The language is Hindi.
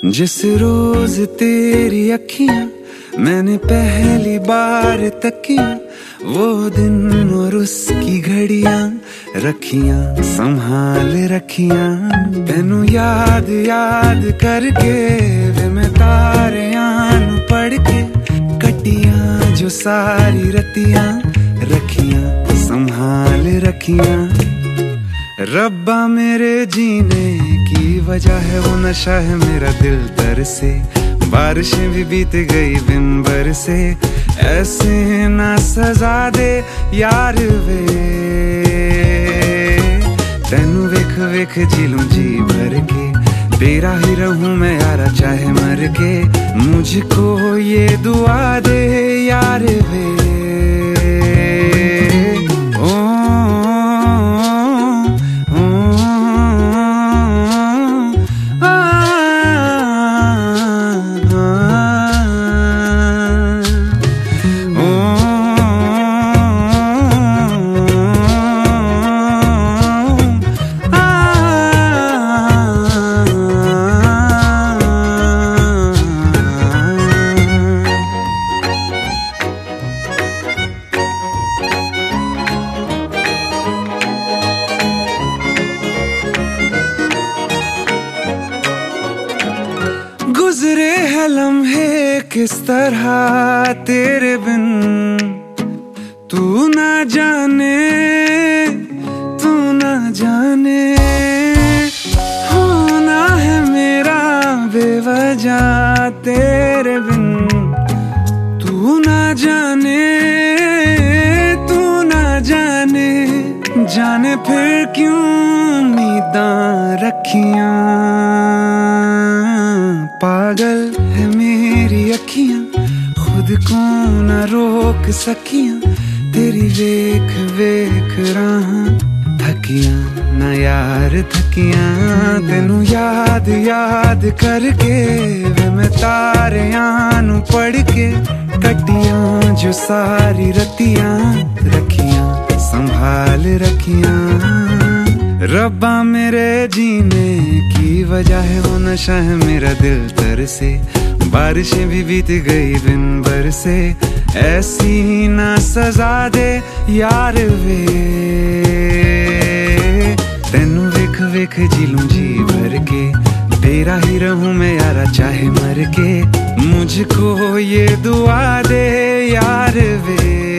जिस रोज तेरी अखियां मैंने पहली बार तकियां, वो दिन और उसकी घड़ियां रखियां संभाल रखियां। तेनू याद याद करके वे मैं तारियां नू पढ़ के कटियां जो सारी रतियां रखियां संभाल रखियां। रब्बा मेरे जीने की वजह है वो नशा है मेरा दिल दर से, बारिशें भी बीत गई बिन बरसे, ऐसे ना सजा दे यार वे। तेनू वेख वेख जी लूं जी भर के, तेरा ही रहूं मैं यारा चाहे मर के, मुझको ये दुआ दे यार वे। गुजरे हैं लम्हे किस तरह तेरे बिन, तू ना जाने तू ना जाने, होना है मेरा बेवजह तेरे बिन। तू ना जाने तू ना जाने, जाने फिर क्यों उम्मीदां रखियां। पागल है मेरी अखियां खुद को न रोक सकियां, तेरी वेख वेख राहां थकियां न यार थकियां। तेनू याद याद करके वे मैं तारियां नू पढ़ के कटियां जो सारी रतियां रखियां संभाल रखियां। रब्बा मेरे जीने की वजह है वो नशा है मेरा दिल तर से, बारिशें भी बीत गई बिन बरसे, ऐसी ना सजा दे यार वे। तेनू वेख वेख जी लूं जी भर के, तेरा ही रहूं मैं यारा चाहे मर के, मुझको ये दुआ दे यार वे।